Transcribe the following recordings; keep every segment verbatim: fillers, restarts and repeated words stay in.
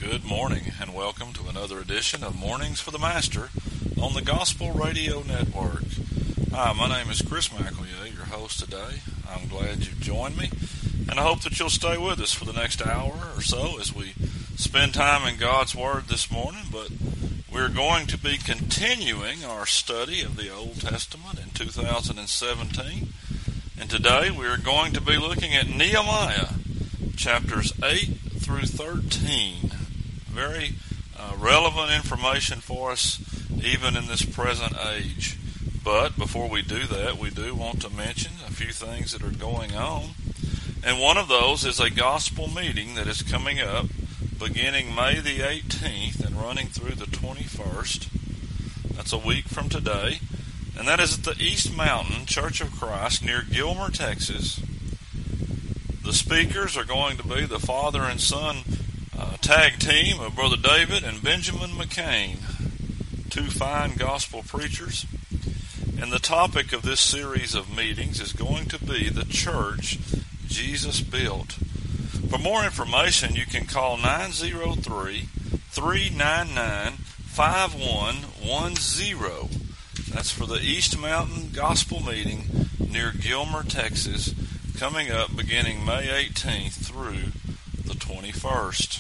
Good morning, and welcome to another edition of Mornings for the Master on the Gospel Radio Network. Hi, my name is Chris McElroy, your host today. I'm glad you've joined me, and I hope that you'll stay with us for the next hour or so as we spend time in God's Word this morning. But we're going to be continuing our study of the Old Testament in two thousand seventeen, and today we are going to be looking at Nehemiah, chapters eight through thirteen. Very uh, relevant information for us even in this present age. But before we do that, we do want to mention a few things that are going on. And one of those is a gospel meeting that is coming up beginning May the eighteenth and running through the twenty-first. That's a week from today. And that is at the East Mountain Church of Christ near Gilmer, Texas. The speakers are going to be the father and son uh, tag team of Brother David and Benjamin McCain, two fine gospel preachers. And the topic of this series of meetings is going to be the church Jesus built. For more information, you can call nine oh three, three nine nine, five one one zero. That's for the East Mountain Gospel Meeting near Gilmer, Texas, coming up beginning May eighteenth through the twenty-first.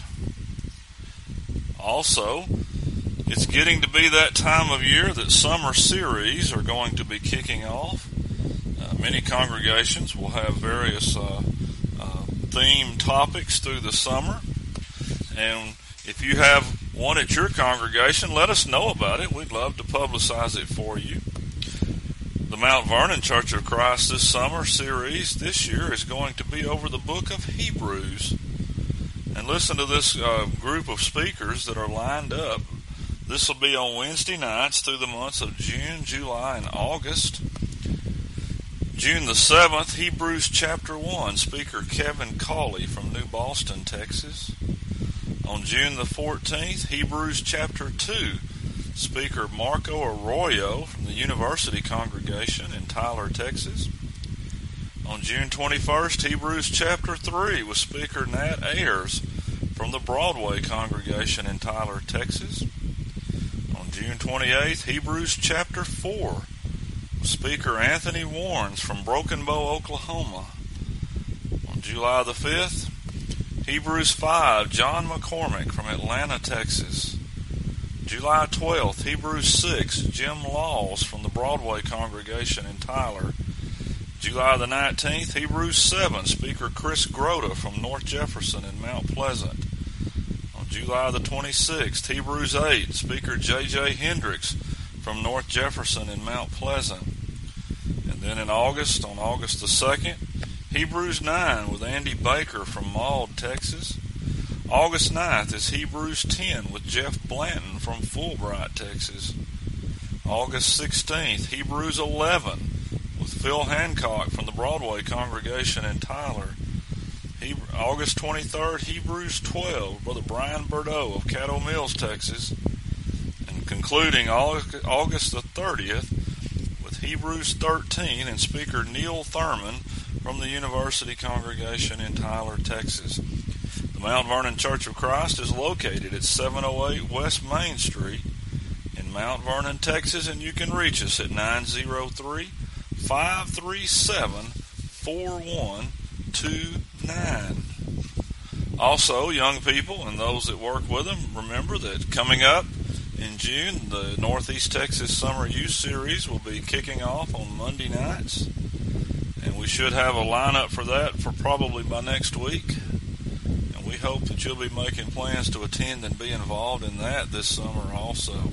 Also, it's getting to be that time of year that summer series are going to be kicking off. Uh, many congregations will have various uh, uh, theme topics through the summer. And if you have one at your congregation, let us know about it. We'd love to publicize it for you. The Mount Vernon Church of Christ this summer series this year is going to be over the book of Hebrews. And listen to this uh, group of speakers that are lined up. This will be on Wednesday nights through the months of June, July, and August. June the seventh, Hebrews chapter one, speaker Kevin Cawley from New Boston, Texas. On June the fourteenth, Hebrews chapter two, speaker Marco Arroyo from the University Congregation in Tyler, Texas. On June twenty-first, Hebrews chapter three with speaker Nat Ayers from the Broadway Congregation in Tyler, Texas. On June twenty-eighth, Hebrews chapter four with speaker Anthony Warrens from Broken Bow, Oklahoma. On July the fifth, Hebrews five, John McCormick from Atlanta, Texas. July twelfth, Hebrews six, Jim Laws from the Broadway Congregation in Tyler. July the nineteenth, Hebrews seven, speaker Chris Grota from North Jefferson and Mount Pleasant. On July the twenty-sixth, Hebrews eight, speaker J J Hendricks from North Jefferson and Mount Pleasant. And then in August, on August the second, Hebrews nine with Andy Baker from Maud, Texas. August ninth is Hebrews ten with Jeff Blanton from Fulbright, Texas. August sixteenth, Hebrews eleven with Phil Hancock from the Broadway Congregation in Tyler. He, August twenty-third, Hebrews twelve, Brother Brian Bordeaux of Caddo Mills, Texas. And concluding August, August the thirtieth with Hebrews thirteen and speaker Neil Thurman from the University Congregation in Tyler, Texas. The Mount Vernon Church of Christ is located at seven oh eight West Main Street in Mount Vernon, Texas, and you can reach us at nine oh three, five three seven, four one two nine. Also, young people and those that work with them, remember that coming up in June, the Northeast Texas Summer Youth Series will be kicking off on Monday nights. And we should have a lineup for that for probably by next week. And we hope that you'll be making plans to attend and be involved in that this summer also.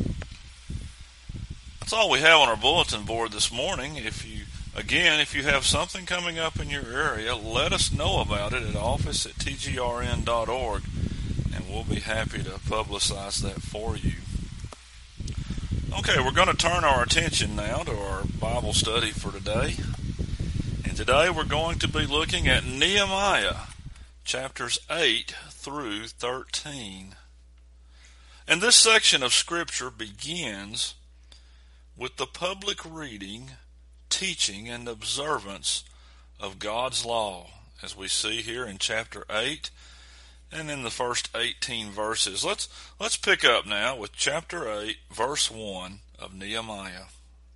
That's all we have on our bulletin board this morning. If you, again, if you have something coming up in your area, let us know about it at office at t g r n dot org, and we'll be happy to publicize that for you. Okay, we're going to turn our attention now to our Bible study for today. And today we're going to be looking at Nehemiah, chapters eight through thirteen. And this section of Scripture begins with the public reading, teaching, and observance of God's law, as we see here in chapter eight and in the first eighteen verses. Let's let's pick up now with chapter eight, verse one of Nehemiah.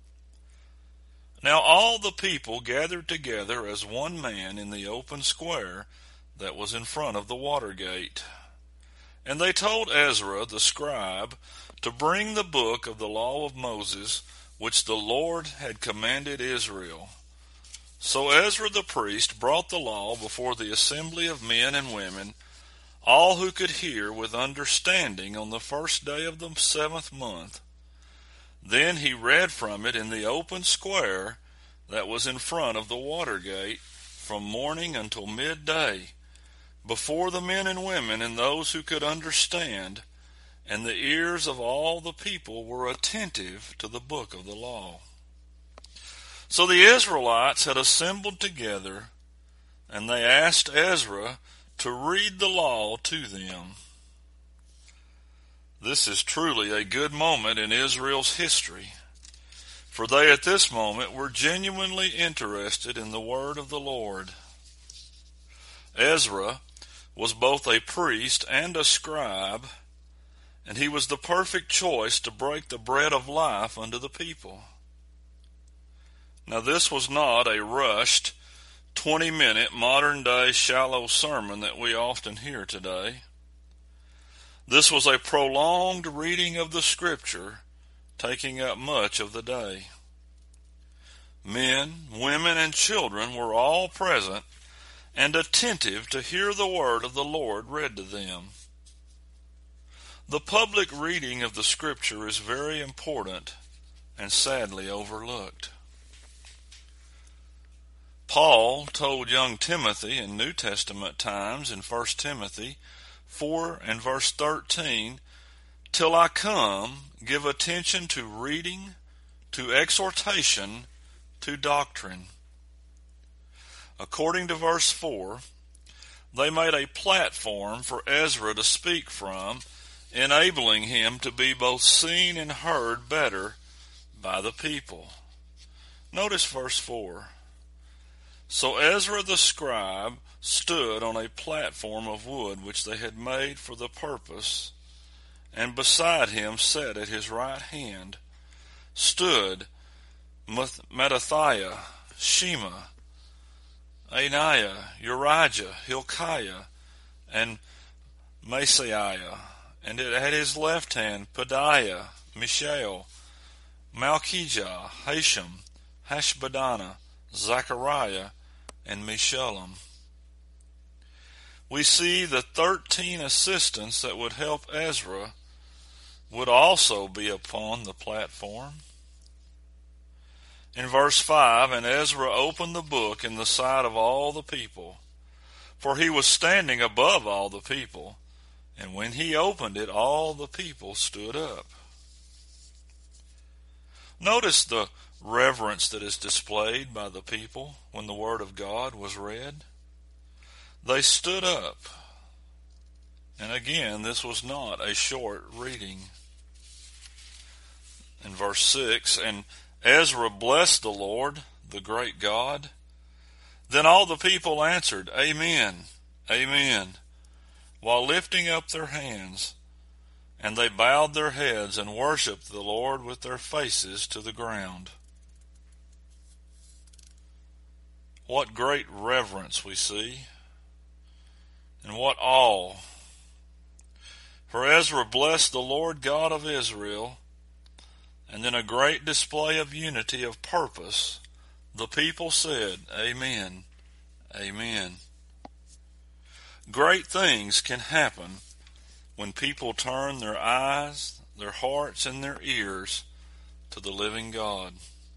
Now all the people gathered together as one man in the open square that was in front of the water gate. And they told Ezra the scribe to bring the book of the law of Moses, which the Lord had commanded Israel. So Ezra the priest brought the law before the assembly of men and women, all who could hear with understanding, on the first day of the seventh month. Then he read from it in the open square that was in front of the water gate from morning until midday, before the men and women and those who could understand, and the ears of all the people were attentive to the book of the law. So the Israelites had assembled together, and they asked Ezra to read the law to them. This is truly a good moment in Israel's history, for they at this moment were genuinely interested in the word of the Lord. Ezra was both a priest and a scribe, and he was the perfect choice to break the bread of life unto the people. Now this was not a rushed, twenty-minute, modern-day shallow sermon that we often hear today. This was a prolonged reading of the Scripture, taking up much of the day. Men, women, and children were all present and attentive to hear the word of the Lord read to them. The public reading of the Scripture is very important and sadly overlooked. Paul told young Timothy in New Testament times in First Timothy four and verse thirteen, "Till I come, give attention to reading, to exhortation, to doctrine." According to verse four, they made a platform for Ezra to speak from, enabling him to be both seen and heard better by the people. Notice verse four. So Ezra the scribe stood on a platform of wood which they had made for the purpose, and beside him sat at his right hand stood Mattathiah, Shema, Ananiah, Urijah, Hilkiah, and Maaseiah, and at his left hand Pedaiah, Mishael, Malchijah, Hashem, Hashbaddanah, Zechariah, and Meshullam. We see the thirteen assistants that would help Ezra would also be upon the platform. In verse five, and Ezra opened the book in the sight of all the people, for he was standing above all the people, and when he opened it, all the people stood up. Notice the reverence that is displayed by the people when the word of God was read. They stood up. And again, this was not a short reading. In verse six, and Ezra blessed the Lord, the great God. Then all the people answered, Amen, Amen, while lifting up their hands. And they bowed their heads and worshipped the Lord with their faces to the ground. What great reverence we see, and what awe. For Ezra blessed the Lord God of Israel, and in a great display of unity of purpose, the people said, Amen, Amen. Great things can happen when people turn their eyes, their hearts, and their ears to the living God.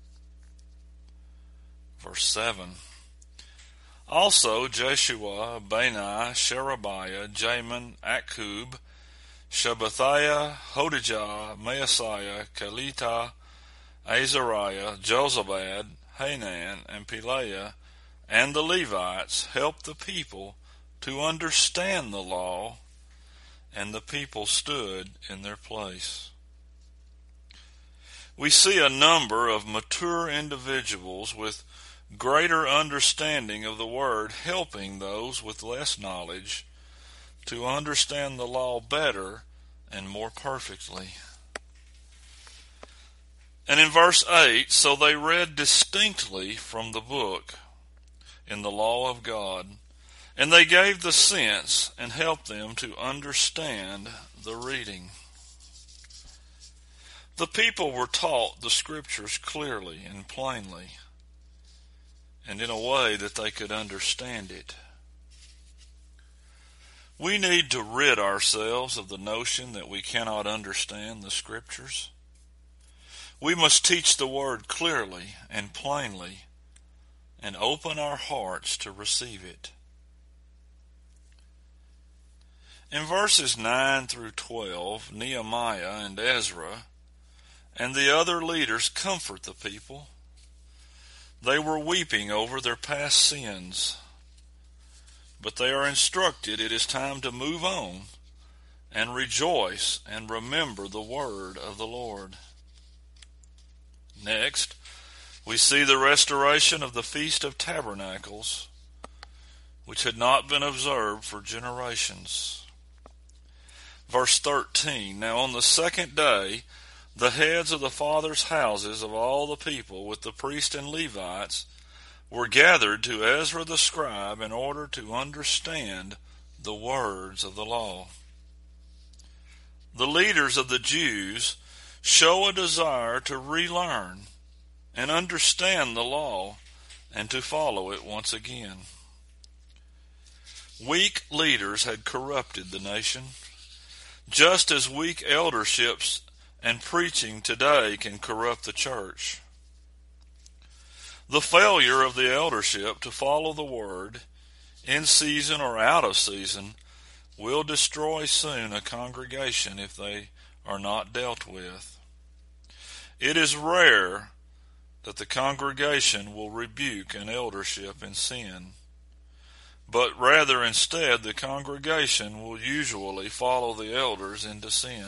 Verse seven. Also Jeshua, Bani, Sherebiah, Jamin, Akkub, Shabbathiah, Hodijah, Maaseiah, Kelita, Azariah, Jozabad, Hanan, and Pelaiah, and the Levites helped the people to understand the law, and the people stood in their place. We see a number of mature individuals with greater understanding of the word helping those with less knowledge to understand the law better and more perfectly. And in verse eight, so they read distinctly from the book in the law of God, and they gave the sense and helped them to understand the reading. The people were taught the Scriptures clearly and plainly, and in a way that they could understand it. We need to rid ourselves of the notion that we cannot understand the Scriptures. We must teach the Word clearly and plainly and open our hearts to receive it. In verses nine through twelve, Nehemiah and Ezra and the other leaders comfort the people. They were weeping over their past sins, but they are instructed it is time to move on and rejoice and remember the word of the Lord. Next, we see the restoration of the Feast of Tabernacles, which had not been observed for generations. Verse thirteen, now on the second day, the heads of the fathers' houses of all the people with the priests and Levites were gathered to Ezra the scribe in order to understand the words of the law. The leaders of the Jews show a desire to relearn and understand the law and to follow it once again. Weak leaders had corrupted the nation, just as weak elderships and preaching today can corrupt the church. The failure of the eldership to follow the word, in season or out of season, will destroy soon a congregation if they are not dealt with. It is rare that the congregation will rebuke an eldership in sin, but rather instead the congregation will usually follow the elders into sin.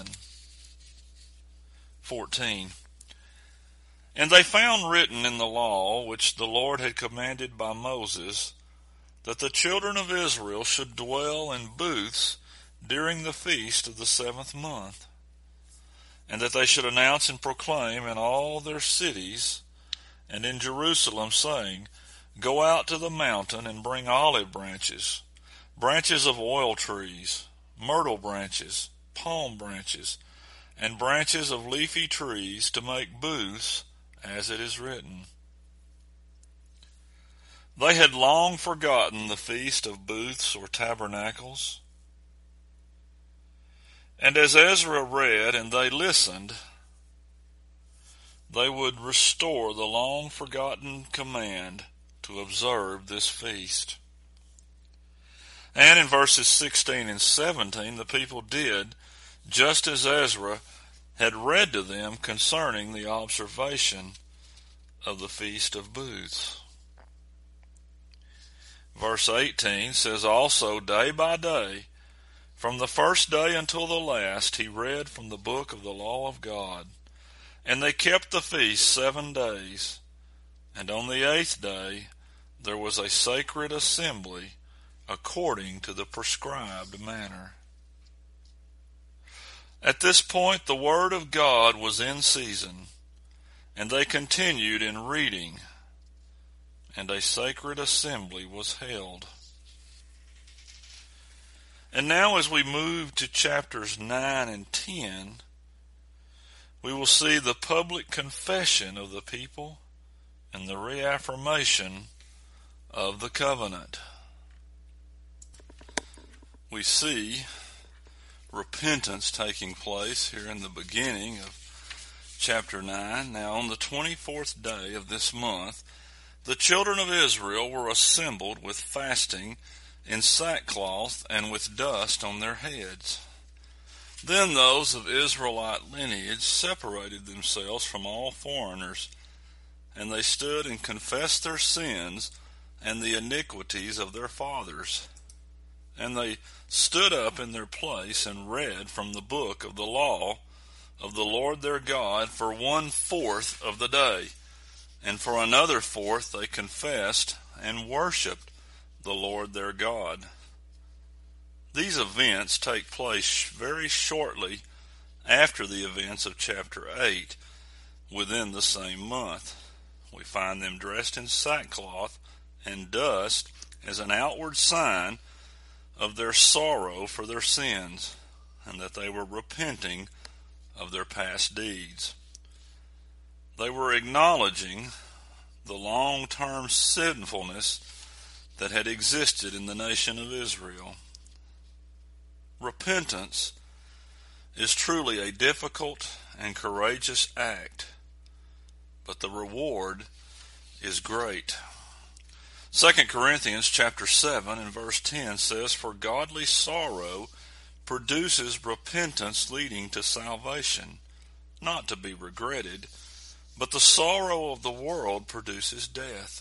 fourteen. And they found written in the law, which the Lord had commanded by Moses, that the children of Israel should dwell in booths during the feast of the seventh month, and that they should announce and proclaim in all their cities and in Jerusalem, saying, go out to the mountain and bring olive branches, branches of oil trees, myrtle branches, palm branches, and branches of leafy trees to make booths, as it is written. They had long forgotten the feast of booths or tabernacles. And as Ezra read and they listened, they would restore the long forgotten command to observe this feast. And in verses sixteen and seventeen, the people did just as Ezra had read to them concerning the observation of the Feast of Booths. Verse eighteen says, also day by day, from the first day until the last, he read from the book of the law of God. And they kept the feast seven days. And on the eighth day, there was a sacred assembly according to the prescribed manner. At this point, the word of God was in season, and they continued in reading, and a sacred assembly was held. And now as we move to chapters nine and ten, we will see the public confession of the people and the reaffirmation of the covenant. We see repentance taking place here in the beginning of chapter nine. Now on the twenty-fourth day of this month, the children of Israel were assembled with fasting in sackcloth and with dust on their heads. Then those of Israelite lineage separated themselves from all foreigners, and they stood and confessed their sins and the iniquities of their fathers. And they stood up in their place and read from the book of the law of the Lord their God for one fourth of the day. And for another fourth they confessed and worshipped the Lord their God. These events take place very shortly after the events of chapter eight within the same month. We find them dressed in sackcloth and dust as an outward sign of their sorrow for their sins and that they were repenting of their past deeds. They were acknowledging the long-term sinfulness that had existed in the nation of Israel. Repentance is truly a difficult and courageous act, but the reward is great. Second Corinthians chapter seven and verse ten says, "For godly sorrow produces repentance leading to salvation, not to be regretted, but the sorrow of the world produces death."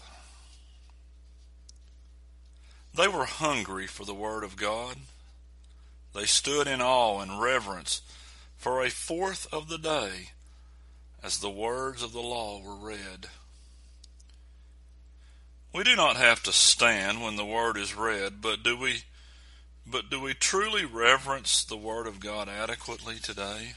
They were hungry for the Word of God. They stood in awe and reverence for a fourth of the day as the words of the law were read. We do not have to stand when the Word is read, but do we but do we truly reverence the Word of God adequately today?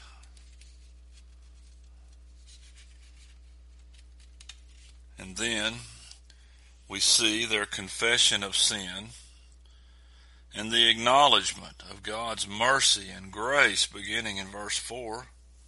And then we see their confession of sin and the acknowledgement of God's mercy and grace beginning in verse four.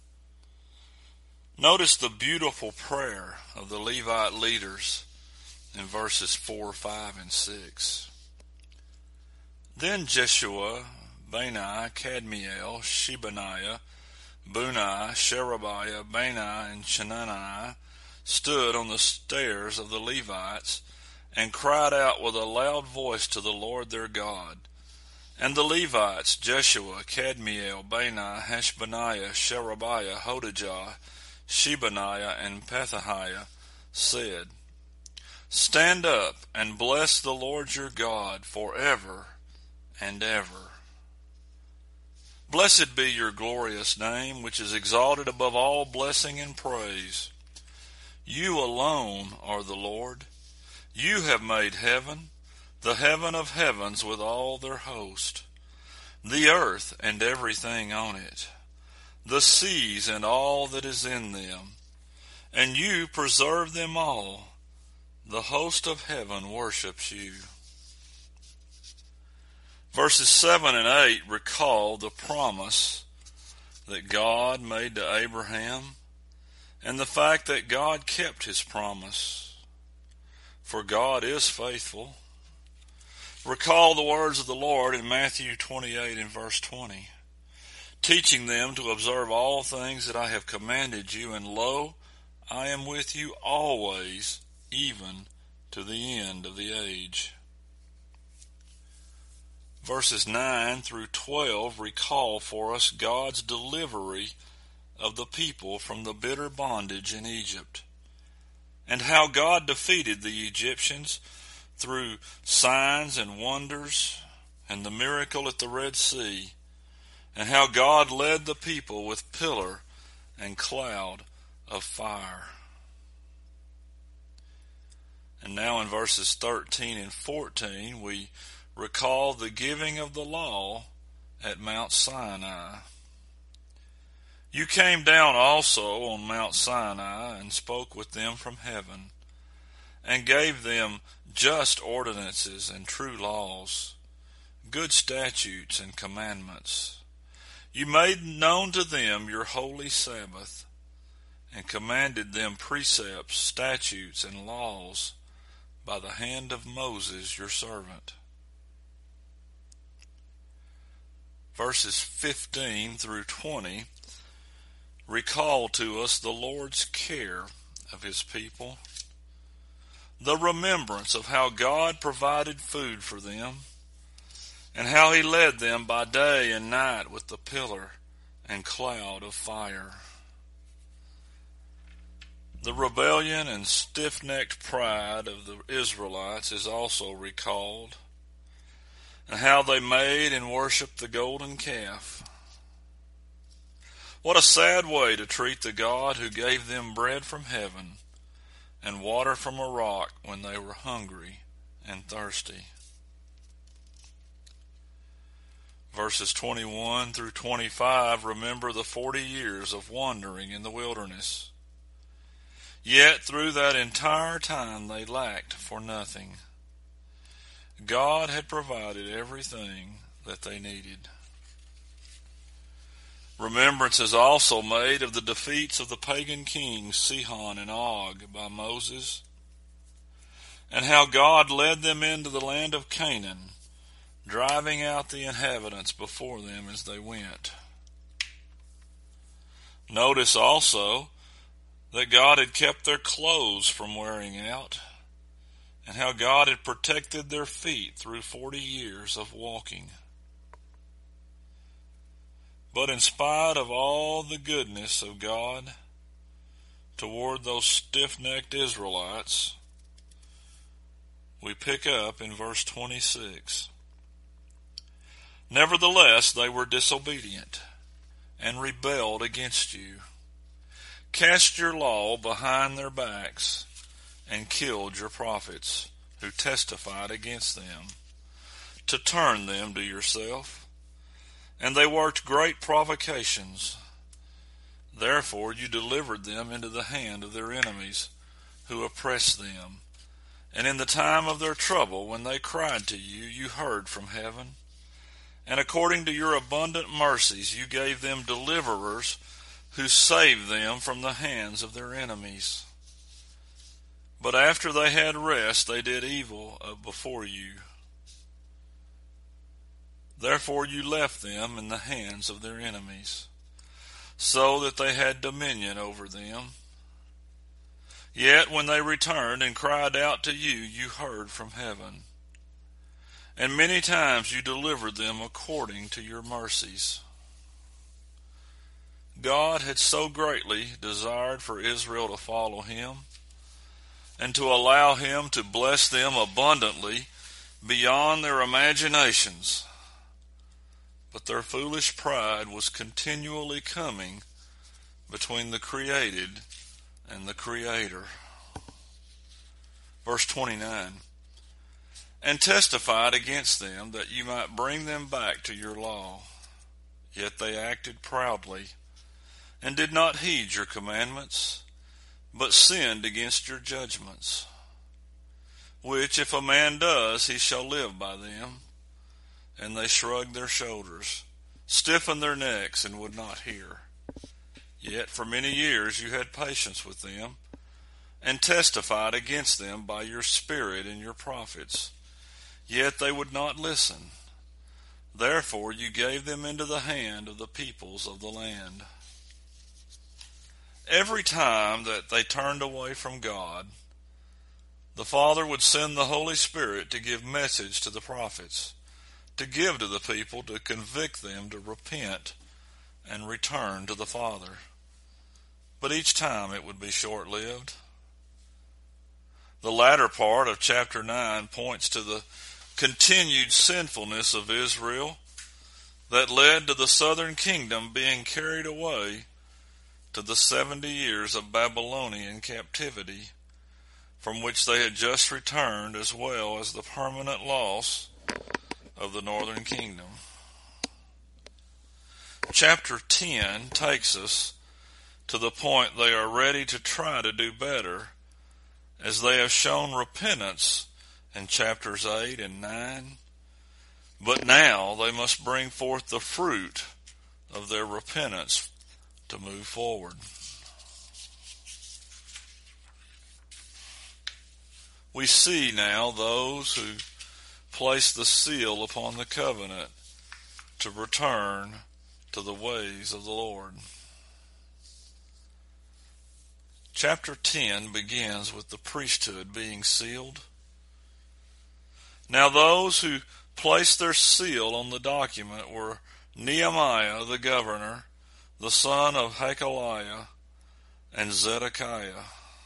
Notice the beautiful prayer of the Levite leaders in verses four, five, and six. "Then Jeshua, Bani, Kadmiel, Shebaniah, Bunai, Sherebiah, Bani, and Chenaniah stood on the stairs of the Levites and cried out with a loud voice to the Lord their God. And the Levites, Jeshua, Kadmiel, Bani, Hashbaniah, Sherebiah, Hodijah, Shebaniah, and Pethahiah, said, 'Stand up and bless the Lord your God forever and ever. Blessed be your glorious name, which is exalted above all blessing and praise. You alone are the Lord. You have made heaven, the heaven of heavens with all their host, the earth and everything on it, the seas and all that is in them, and you preserve them all. The host of heaven worships you.'" Verses seven and eight recall the promise that God made to Abraham and the fact that God kept his promise. For God is faithful. Recall the words of the Lord in Matthew twenty-eight and verse twenty, teaching them to observe all things that I have commanded you, and lo, I am with you always, even to the end of the age. Verses nine through twelve recall for us God's delivery of the people from the bitter bondage in Egypt, and how God defeated the Egyptians through signs and wonders and the miracle at the Red Sea, and how God led the people with pillar and cloud of fire. And now in verses thirteen and fourteen we recall the giving of the law at Mount Sinai. "You came down also on Mount Sinai and spoke with them from heaven, and gave them just ordinances and true laws, good statutes and commandments. You made known to them your holy Sabbath, and commanded them precepts, statutes, and laws by the hand of Moses your servant." Verses fifteen through twenty recall to us the Lord's care of his people, the remembrance of how God provided food for them, and how he led them by day and night with the pillar and cloud of fire. The rebellion and stiff-necked pride of the Israelites is also recalled, and how they made and worshipped the golden calf. What a sad way to treat the God who gave them bread from heaven and water from a rock when they were hungry and thirsty. Verses twenty-one through twenty-five remember the forty years of wandering in the wilderness. Yet through that entire time they lacked for nothing. God had provided everything that they needed. Remembrance is also made of the defeats of the pagan kings Sihon and Og by Moses, and how God led them into the land of Canaan, driving out the inhabitants before them as they went. Notice also that God had kept their clothes from wearing out, and how God had protected their feet through forty years of walking. But in spite of all the goodness of God toward those stiff-necked Israelites, we pick up in verse twenty-six. Nevertheless, they were disobedient and rebelled against you, cast your law behind their backs, and killed your prophets who testified against them, to turn them to yourself. And they worked great provocations. Therefore you delivered them into the hand of their enemies, who oppressed them. And in the time of their trouble, when they cried to you, you heard from heaven. And according to your abundant mercies, you gave them deliverers who saved them from the hands of their enemies. But after they had rest, they did evil before you. Therefore you left them in the hands of their enemies, so that they had dominion over them. Yet when they returned and cried out to you, you heard from heaven. And many times you delivered them according to your mercies. God had so greatly desired for Israel to follow him, and to allow him to bless them abundantly beyond their imaginations. But their foolish pride was continually coming between the created and the Creator. Verse twenty-nine. And testified against them that you might bring them back to your law. Yet they acted proudly, and did not heed your commandments, but sinned against your judgments. Which if a man does, he shall live by them. And they shrugged their shoulders, stiffened their necks, and would not hear. Yet for many years you had patience with them, and testified against them by your Spirit and your prophets. Yet they would not listen. Therefore you gave them into the hand of the peoples of the land. Every time that they turned away from God, the Father would send the Holy Spirit to give message to the prophets, to give to the people, to convict them to repent and return to the Father. But each time it would be short-lived. The latter part of chapter nine points to the continued sinfulness of Israel that led to the southern kingdom being carried away to the seventy years of Babylonian captivity, from which they had just returned, as well as the permanent loss of the northern kingdom. Chapter ten takes us to the point they are ready to try to do better, as they have shown repentance in chapters eight and nine. But now they must bring forth the fruit of their repentance to move forward. We see now those who place the seal upon the covenant to return to the ways of the Lord. Chapter ten begins with the priesthood being sealed. Now those who placed their seal on the document were Nehemiah the governor, the son of Hakaliah, and Zedekiah.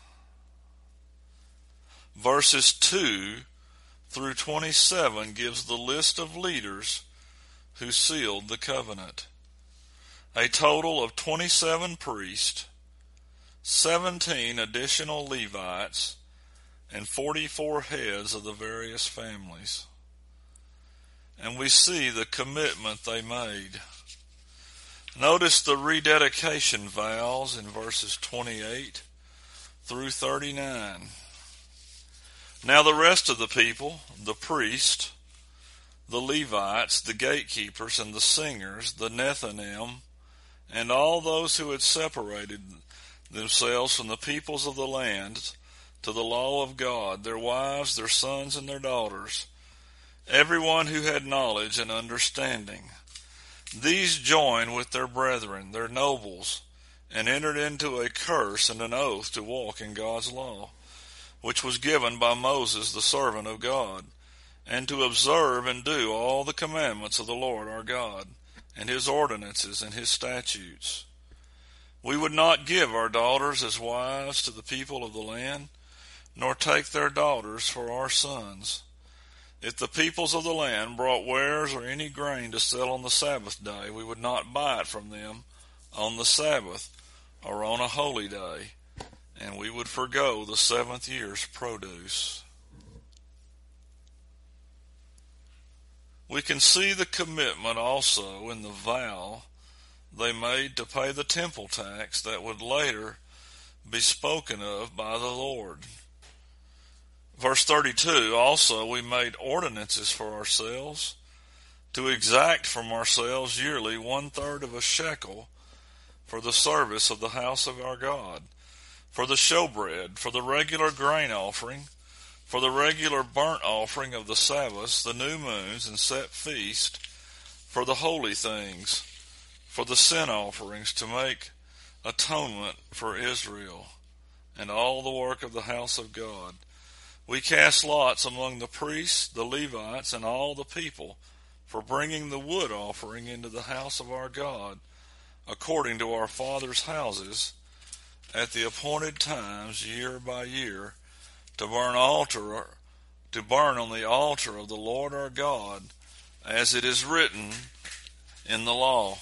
Verses two through twenty-seven gives the list of leaders who sealed the covenant. A total of twenty-seven priests, seventeen additional Levites, and forty-four heads of the various families. and we see the commitment they made. Notice the rededication vows in verses twenty-eight through thirty-nine. Now the rest of the people, the priests, the Levites, the gatekeepers, and the singers, the Nethinim, and all those who had separated themselves from the peoples of the land to the law of God, their wives, their sons, and their daughters, everyone who had knowledge and understanding, these joined with their brethren, their nobles, and entered into a curse and an oath to walk in God's law, which was given by Moses the servant of God, and to observe and do all the commandments of the Lord our God, and his ordinances and his statutes. We would not give our daughters as wives to the people of the land, nor take their daughters for our sons. If the peoples of the land brought wares or any grain to sell on the Sabbath day, we would not buy it from them on the Sabbath or on a holy day, and we would forgo the seventh year's produce. We can see the commitment also in the vow they made to pay the temple tax that would later be spoken of by the Lord. Verse thirty-two, also we made ordinances for ourselves to exact from ourselves yearly one-third of a shekel for the service of the house of our God, for the showbread, for the regular grain offering, for the regular burnt offering of the Sabbaths, the new moons, and set feast, for the holy things, for the sin offerings, to make atonement for Israel, and all the work of the house of God. We cast lots among the priests, the Levites, and all the people for bringing the wood offering into the house of our God, according to our fathers' houses, at the appointed times, year by year, to burn altar, to burn on the altar of the Lord our God, as it is written in the law.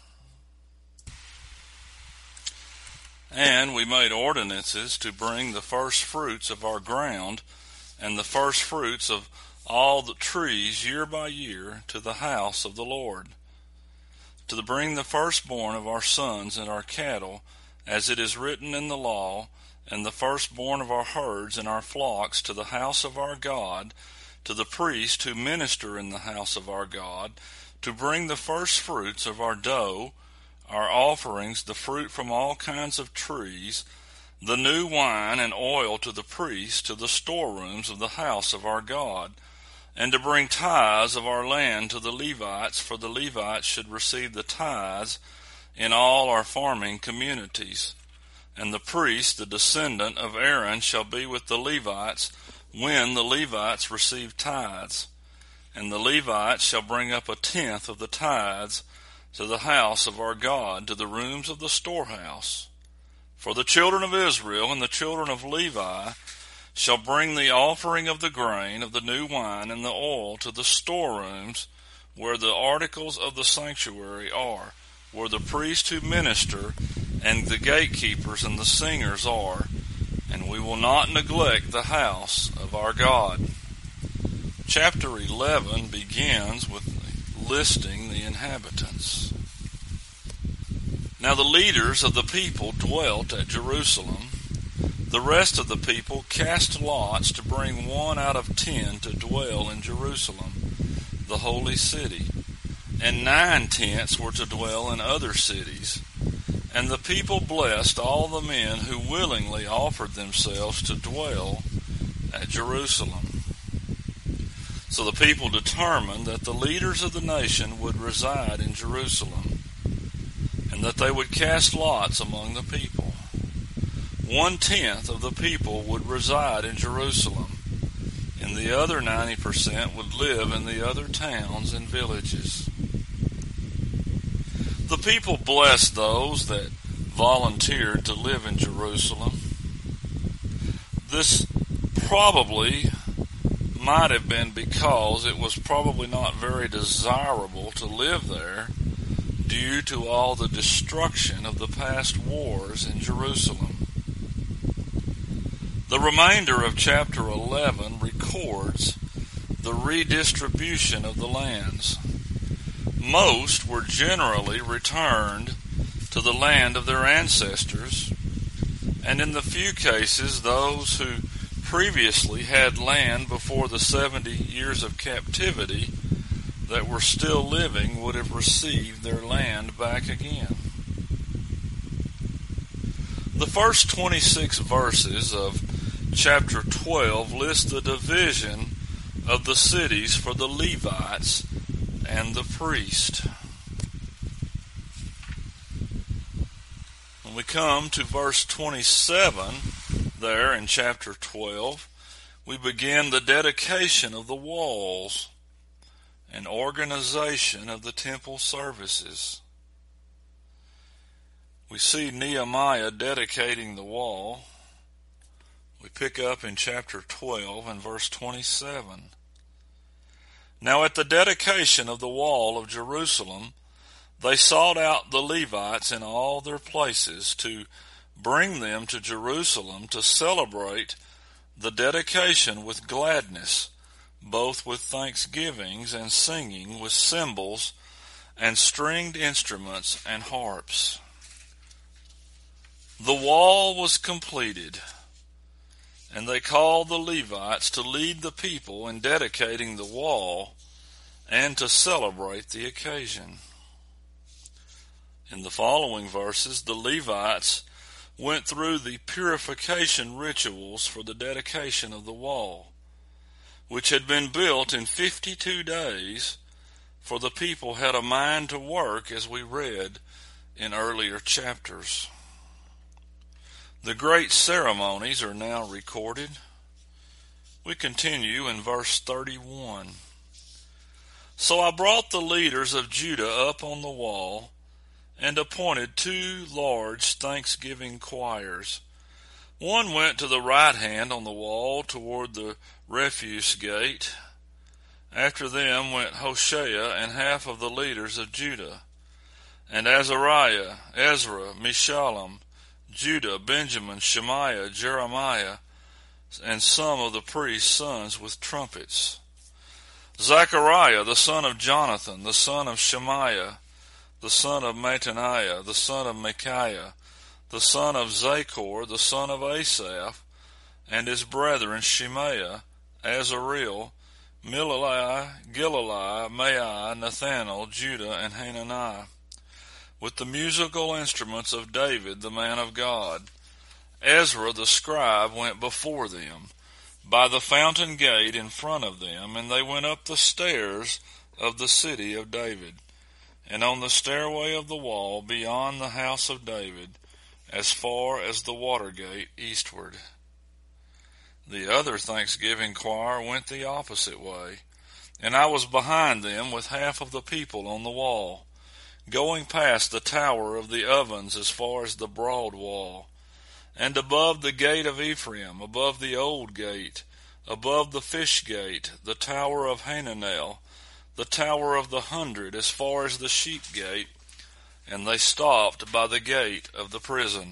And we made ordinances to bring the first fruits of our ground and the first fruits of all the trees year by year to the house of the Lord, to bring the firstborn of our sons and our cattle, as it is written in the law, and the firstborn of our herds and our flocks to the house of our God, to the priests who minister in the house of our God, to bring the first fruits of our dough, our offerings, the fruit from all kinds of trees, the new wine and oil to the priests, to the storerooms of the house of our God, and to bring tithes of our land to the Levites, for the Levites should receive the tithes in all our farming communities. And the priest, the descendant of Aaron, shall be with the Levites when the Levites receive tithes. And the Levites shall bring up a tenth of the tithes to the house of our God, to the rooms of the storehouse. For the children of Israel and the children of Levi shall bring the offering of the grain, of the new wine, and the oil to the storerooms where the articles of the sanctuary are, where the priests who minister and the gatekeepers and the singers are, and we will not neglect the house of our God. Chapter eleven begins with listing the inhabitants. Now the leaders of the people dwelt at Jerusalem. The rest of the people cast lots to bring one out of ten to dwell in Jerusalem, the holy city, and nine tenths were to dwell in other cities. And the people blessed all the men who willingly offered themselves to dwell at Jerusalem. So the people determined that the leaders of the nation would reside in Jerusalem, and that they would cast lots among the people. One-tenth of the people would reside in Jerusalem, and the other ninety percent would live in the other towns and villages. The people blessed those that volunteered to live in Jerusalem. This probably might have been because it was probably not very desirable to live there due to all the destruction of the past wars in Jerusalem. The remainder of chapter eleven records the redistribution of the lands. Most were generally returned to the land of their ancestors, and in the few cases those who previously had land before the seventy years of captivity that were still living would have received their land back again. The first twenty-six verses of chapter twelve list the division of the cities for the Levites and the priest. When we come to verse twenty-seven, there in chapter twelve, we begin the dedication of the walls and organization of the temple services. We see Nehemiah dedicating the wall. We pick up in chapter twelve and verse twenty-seven. Now at the dedication of the wall of Jerusalem, they sought out the Levites in all their places to bring them to Jerusalem to celebrate the dedication with gladness, both with thanksgivings and singing, with cymbals and stringed instruments and harps. The wall was completed, and they called the Levites to lead the people in dedicating the wall and to celebrate the occasion. In the following verses, the Levites went through the purification rituals for the dedication of the wall, which had been built in fifty-two days, for the people had a mind to work, as we read in earlier chapters. The great ceremonies are now recorded. We continue in verse thirty-one. So I brought the leaders of Judah up on the wall and appointed two large thanksgiving choirs. One went to the right hand on the wall toward the refuse gate. After them went Hoshea and half of the leaders of Judah, and Azariah, Ezra, Meshullam, Judah, Benjamin, Shemaiah, Jeremiah, and some of the priest's sons with trumpets. Zechariah, the son of Jonathan, the son of Shemaiah, the son of Mattaniah, the son of Micaiah, the son of Zachor, the son of Asaph, and his brethren Shemaiah, Azareel, Milalai, Gilalai, Maai, Nathanael, Judah, and Hananiah, with the musical instruments of David, the man of God. Ezra the scribe went before them, by the fountain gate in front of them, and they went up the stairs of the city of David, and on the stairway of the wall beyond the house of David, as far as the water gate eastward. The other thanksgiving choir went the opposite way, and I was behind them with half of the people on the wall, going past the tower of the ovens as far as the broad wall, and above the gate of Ephraim, above the old gate, above the fish gate, the tower of Hananel, the tower of the hundred, as far as the sheep gate, and they stopped by the gate of the prison.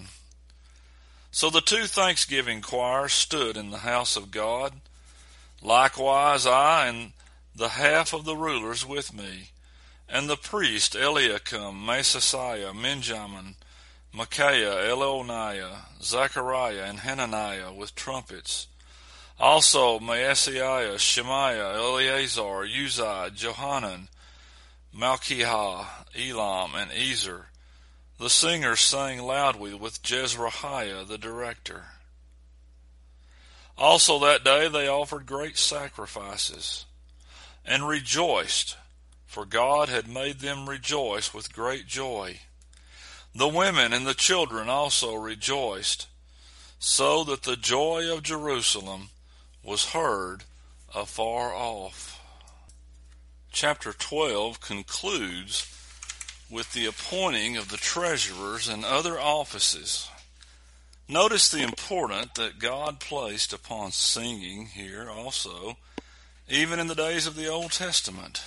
So the two thanksgiving choirs stood in the house of God, likewise I and the half of the rulers with me, and the priest Eliakim, Maaseiah, Benjamin, Micaiah, Eloniah, Zechariah, and Hananiah with trumpets. Also Maaseiah, Shemaiah, Eleazar, Uzziah, Johanan, Malchijah, Elam, and Ezer. The singers sang loudly with Jezrahiah the director. Also that day they offered great sacrifices, and rejoiced, for God had made them rejoice with great joy. The women and the children also rejoiced, so that the joy of Jerusalem was heard afar off. Chapter twelve concludes with the appointing of the treasurers and other offices. Notice the importance that God placed upon singing here also, even in the days of the Old Testament.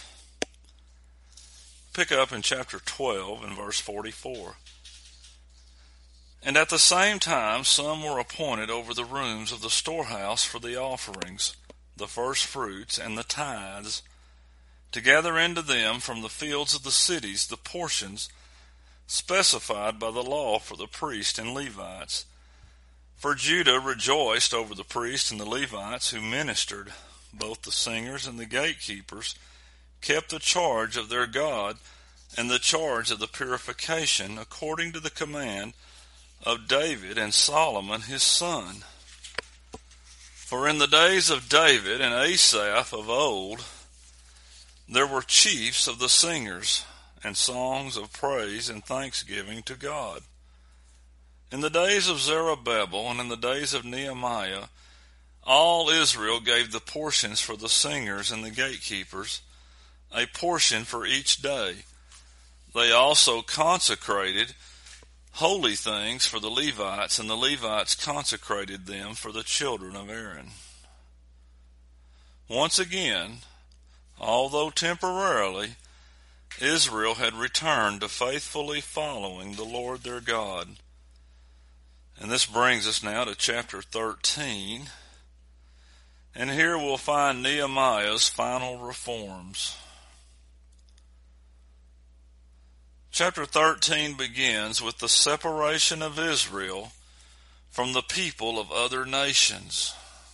Pick up in chapter twelve and verse forty-four. And at the same time some were appointed over the rooms of the storehouse for the offerings, the first fruits, and the tithes, to gather into them from the fields of the cities the portions specified by the law for the priests and Levites. For Judah rejoiced over the priests and the Levites who ministered. Both the singers and the gatekeepers kept the charge of their God and the charge of the purification, according to the command of David and Solomon his son. For in the days of David and Asaph of old, there were chiefs of the singers, and songs of praise and thanksgiving to God. In the days of Zerubbabel and in the days of Nehemiah, all Israel gave the portions for the singers and the gatekeepers, a portion for each day. They also consecrated holy things for the Levites, and the Levites consecrated them for the children of Aaron. Once again, although temporarily, Israel had returned to faithfully following the Lord their God. And this brings us now to chapter thirteen. And here we'll find Nehemiah's final reforms. Chapter thirteen begins with the separation of Israel from the people of other nations.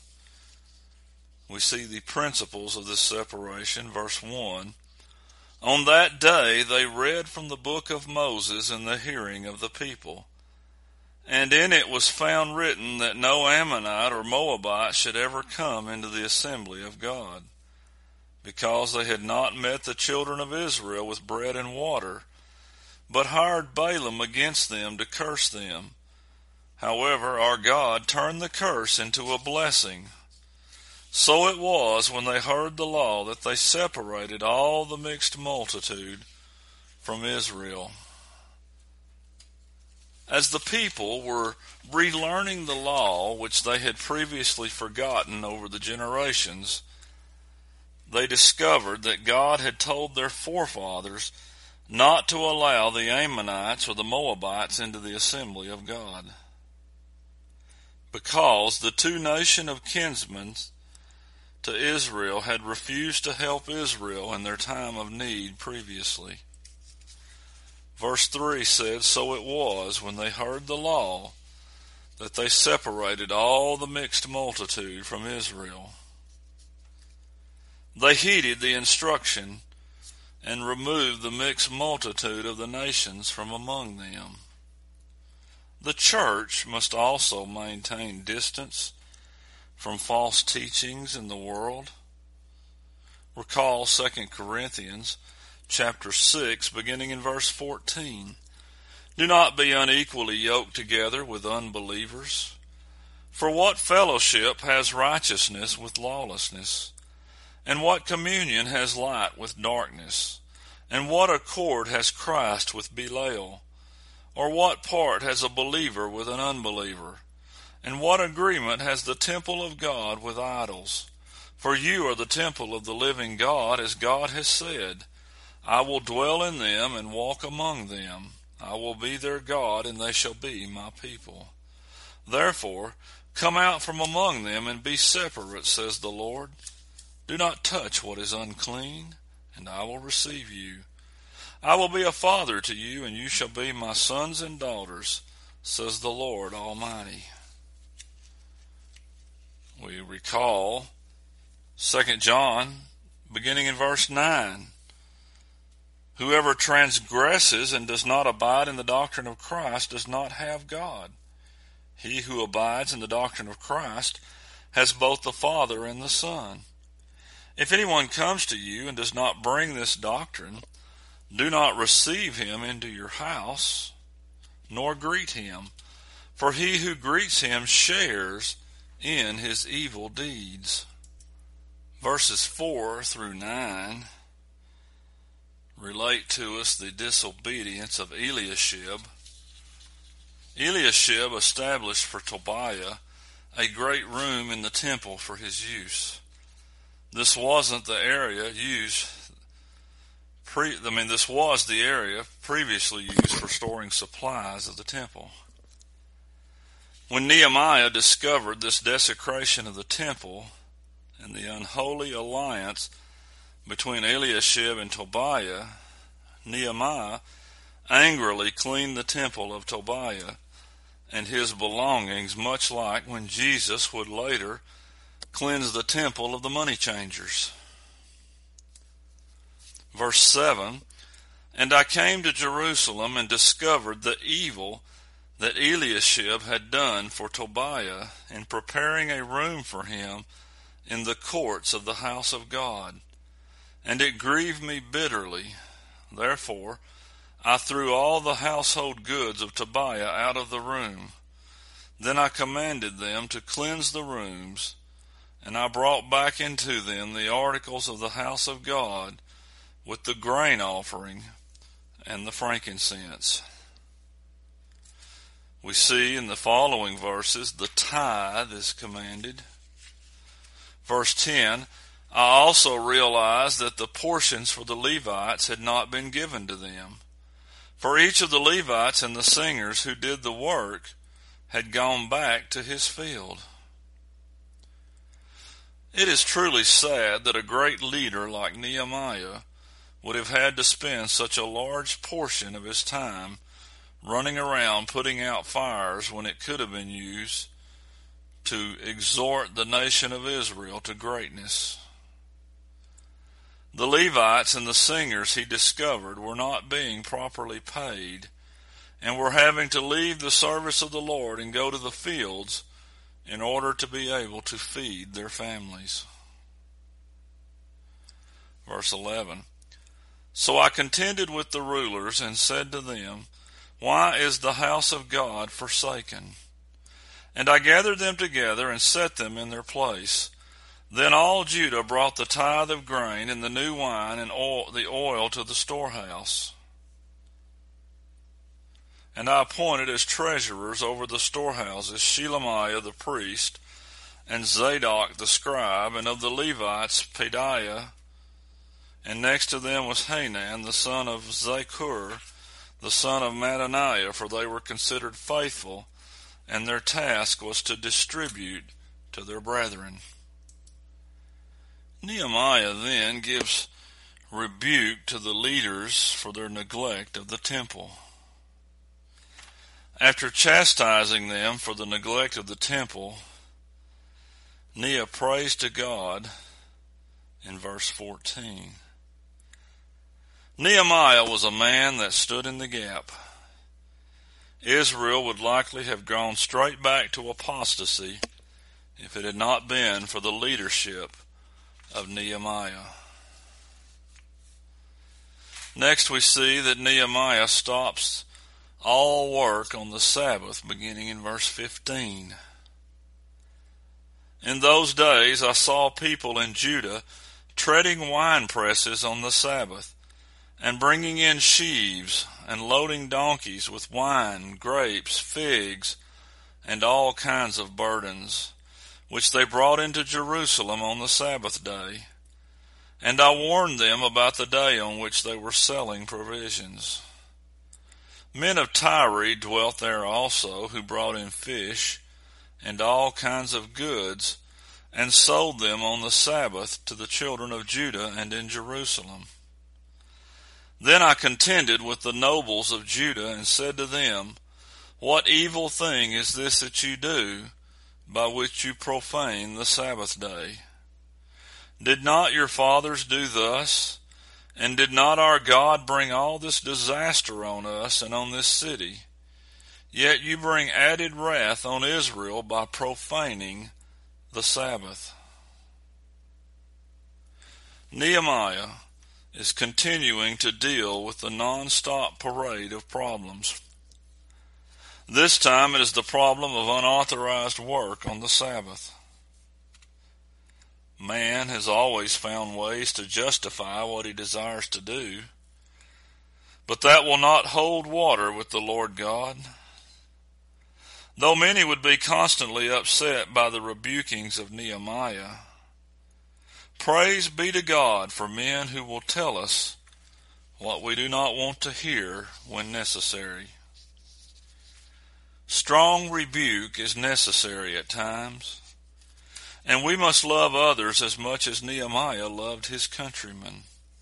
We see the principles of this separation. Verse one. On that day they read from the book of Moses in the hearing of the people. And in it was found written that no Ammonite or Moabite should ever come into the assembly of God, because they had not met the children of Israel with bread and water, but hired Balaam against them to curse them. However, our God turned the curse into a blessing. So it was when they heard the law that they separated all the mixed multitude from Israel. As the people were relearning the law, which they had previously forgotten over the generations, they discovered that God had told their forefathers not to allow the Ammonites or the Moabites into the assembly of God, because the two nations of kinsmen to Israel had refused to help Israel in their time of need previously. Verse three said, So it was when they heard the law that they separated all the mixed multitude from Israel. They heeded the instruction and removed the mixed multitude of the nations from among them. The church must also maintain distance from false teachings in the world. Recall Second Corinthians chapter six, beginning in verse fourteen. Do not be unequally yoked together with unbelievers. For what fellowship has righteousness with lawlessness? And what communion has light with darkness? And what accord has Christ with Belial? Or what part has a believer with an unbeliever? And what agreement has the temple of God with idols? For you are the temple of the living God, as God has said, I will dwell in them and walk among them. I will be their God, and they shall be my people. Therefore, come out from among them and be separate, says the Lord. Do not touch what is unclean, and I will receive you. I will be a father to you, and you shall be my sons and daughters, says the Lord Almighty. We recall Second John, beginning in verse nine. Whoever transgresses and does not abide in the doctrine of Christ does not have God. He who abides in the doctrine of Christ has both the Father and the Son. If anyone comes to you and does not bring this doctrine, do not receive him into your house, nor greet him, for he who greets him shares in his evil deeds. Verses four through nine relate to us the disobedience of Eliashib. Eliashib established for Tobiah a great room in the temple for his use. This wasn't the area used, pre, I mean, this was the area previously used for storing supplies of the temple. When Nehemiah discovered this desecration of the temple and the unholy alliance between Eliashib and Tobiah, Nehemiah angrily cleaned the temple of Tobiah and his belongings, much like when Jesus would later cleanse the temple of the money changers. Verse seven, and I came to Jerusalem and discovered the evil that Eliashib had done for Tobiah in preparing a room for him in the courts of the house of God. And it grieved me bitterly. Therefore I threw all the household goods of Tobiah out of the room. Then I commanded them to cleanse the rooms, and I brought back into them the articles of the house of God with the grain offering and the frankincense. We see in the following verses the tithe is commanded. Verse ten, I also realized that the portions for the Levites had not been given to them. For each of the Levites and the singers who did the work had gone back to his field. It is truly sad that a great leader like Nehemiah would have had to spend such a large portion of his time running around putting out fires when it could have been used to exhort the nation of Israel to greatness. The Levites and the singers, he discovered, were not being properly paid and were having to leave the service of the Lord and go to the fields in order to be able to feed their families. Verse eleven, so I contended with the rulers and said to them, why is the house of God forsaken? And I gathered them together and set them in their place. Then all Judah brought the tithe of grain and the new wine and oil, the oil to the storehouse. And I appointed as treasurers over the storehouses Shelemiah the priest and Zadok the scribe, and of the Levites Pedaiah, and next to them was Hanan the son of Zakur, the son of Mattaniah, for they were considered faithful, and their task was to distribute to their brethren. Nehemiah then gives rebuke to the leaders for their neglect of the temple. After chastising them for the neglect of the temple, Nehemiah prays to God in verse fourteen. Nehemiah was a man that stood in the gap. Israel would likely have gone straight back to apostasy if it had not been for the leadership of Nehemiah. Next we see that Nehemiah stops all work on the Sabbath, beginning in verse fifteen. In those days I saw people in Judah treading wine presses on the Sabbath, and bringing in sheaves, and loading donkeys with wine, grapes, figs, and all kinds of burdens, which they brought into Jerusalem on the Sabbath day. And I warned them about the day on which they were selling provisions. Men of Tyre dwelt there also, who brought in fish and all kinds of goods, and sold them on the Sabbath to the children of Judah and in Jerusalem. Then I contended with the nobles of Judah and said to them, what evil thing is this that you do, by which you profane the Sabbath day? Did not your fathers do thus? And did not our God bring all this disaster on us and on this city? Yet you bring added wrath on Israel by profaning the Sabbath. Nehemiah is continuing to deal with the non-stop parade of problems. This time it is the problem of unauthorized work on the Sabbath. Man has always found ways to justify what he desires to do, but that will not hold water with the Lord God. Though many would be constantly upset by the rebukings of Nehemiah, praise be to God for men who will tell us what we do not want to hear when necessary. Strong rebuke is necessary at times. And we must love others as much as Nehemiah loved his countrymen.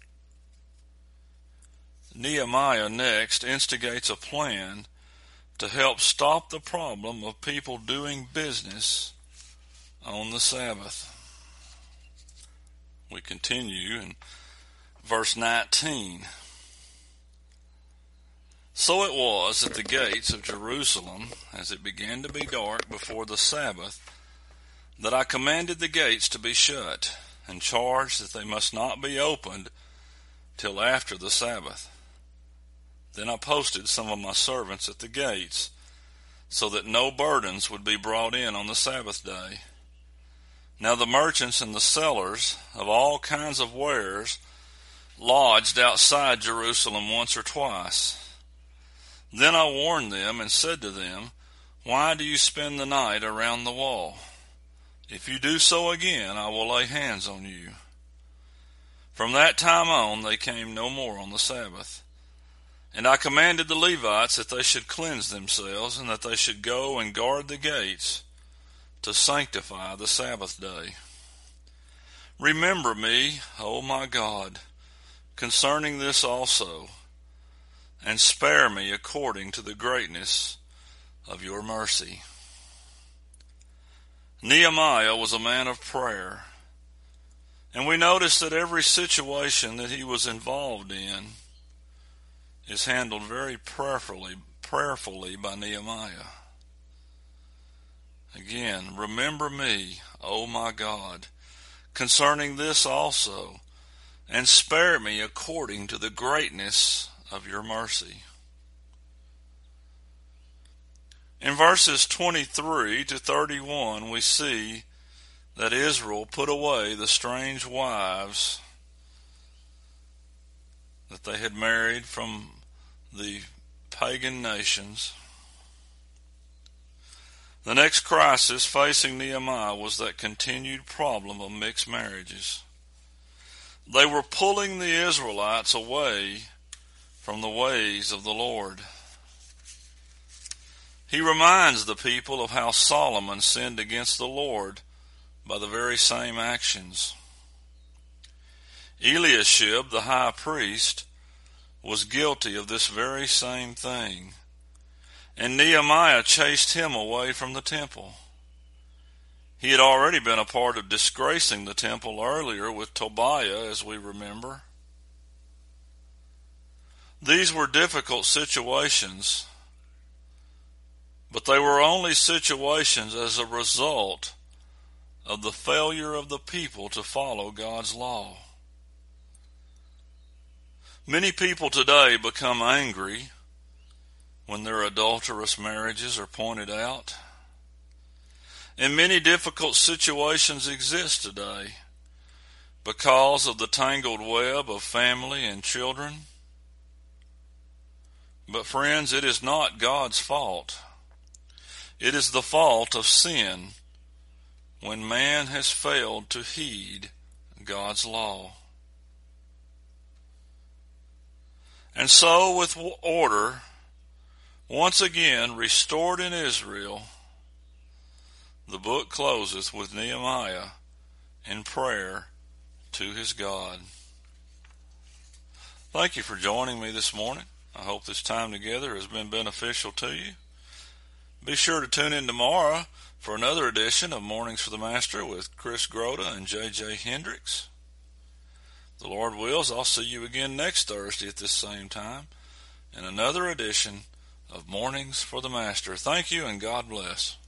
Nehemiah next instigates a plan to help stop the problem of people doing business on the Sabbath. We continue in verse nineteen. So it was at the gates of Jerusalem, as it began to be dark before the Sabbath, that I commanded the gates to be shut, and charged that they must not be opened till after the Sabbath. Then I posted some of my servants at the gates, so that no burdens would be brought in on the Sabbath day. Now the merchants and the sellers of all kinds of wares lodged outside Jerusalem once or twice. Then I warned them and said to them, Why do you spend the night around the wall? If you do so again, I will lay hands on you. From that time on, they came no more on the Sabbath. And I commanded the Levites that they should cleanse themselves, and that they should go and guard the gates to sanctify the Sabbath day. Remember me, O my God, concerning this also, and spare me according to the greatness of your mercy. Nehemiah was a man of prayer, and we notice that every situation that he was involved in is handled very prayerfully, prayerfully by Nehemiah. Again, remember me, O my God, concerning this also, and spare me according to the greatness of your mercy. In verses twenty-three to thirty-one, we see that Israel put away the strange wives that they had married from the pagan nations. The next crisis facing Nehemiah was that continued problem of mixed marriages. They were pulling the Israelites away from the ways of the Lord. He reminds the people of how Solomon sinned against the Lord by the very same actions. Eliashib, the high priest, was guilty of this very same thing, and Nehemiah chased him away from the temple. He had already been a part of disgracing the temple earlier with Tobiah, as we remember. These were difficult situations, but they were only situations as a result of the failure of the people to follow God's law. Many people today become angry when their adulterous marriages are pointed out. And many difficult situations exist today because of the tangled web of family and children. But friends, it is not God's fault. It is the fault of sin when man has failed to heed God's law. And so, with order once again restored in Israel, the book closes with Nehemiah in prayer to his God. Thank you for joining me this morning. I hope this time together has been beneficial to you. Be sure to tune in tomorrow for another edition of Mornings for the Master with Chris Groda and J J Hendricks. The Lord wills, I'll see you again next Thursday at this same time in another edition of Mornings for the Master. Thank you and God bless.